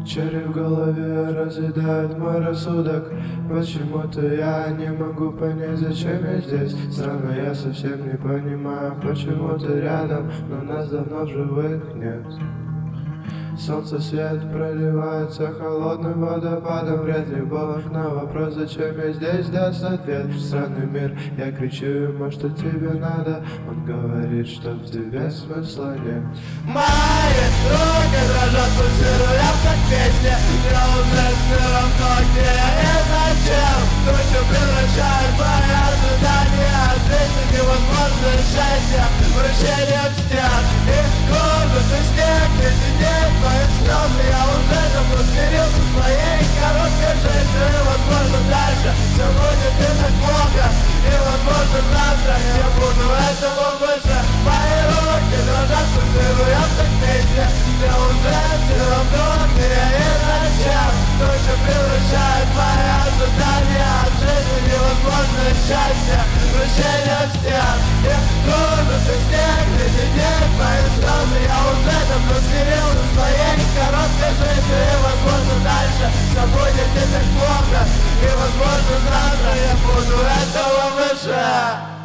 Черви в голове разъедают мой рассудок. Почему-то я не могу понять, зачем я здесь. Странно, я совсем не понимаю, почему ты рядом, но нас давно в живых нет. Солнце свет проливается холодным водопадом. Вряд ли Бог на вопрос, зачем я здесь, даст ответ. Странный мир, я кричу ему, что тебе надо. Он говорит, что в тебе смысла нет. Мои руки дрожат, пульсируя как песня. Мне уже все равно, где я и зачем. Тучу превращает мои ожидания. Ответить невозможно счастье, вращение в стен. И комнаты снег, леденеет мои слезы. Я уже давно смирился с моей короткой жизнью. И возможно дальше все будет не так плохо. И возможно завтра я буду этого выше. Мои руки дрожат, пульсируя как песня. Мне уже все равно, где я и зачем. Туча превращает мои ожидания. От жизни невозможно счастье, вращение в стен. И комнаты снег, леденеет мои слезы. Я уже давно смирился с своей короткой жизнью. И возможно дальше все будет не так плохо. И возможно завтра я буду этого выше.